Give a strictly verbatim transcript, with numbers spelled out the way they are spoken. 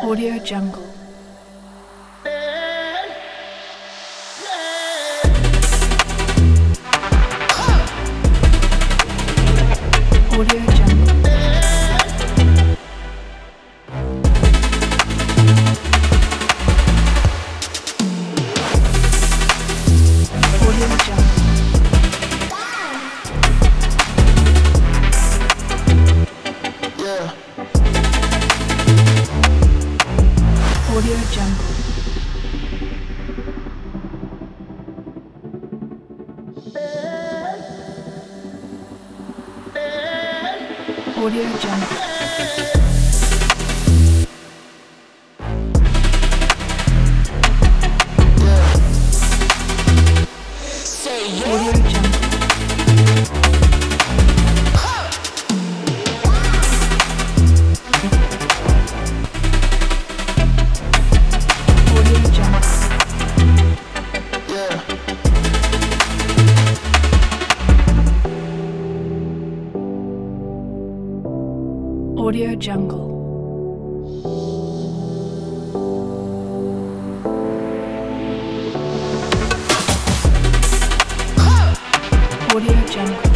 Audio Jungle. Audio Jungle. Audio Jungle. Yeah. Audio Jungle. Audio Jungle. Audio Jungle. Audio Jungle. Yeah. Audio Jungle. Audio Jungle.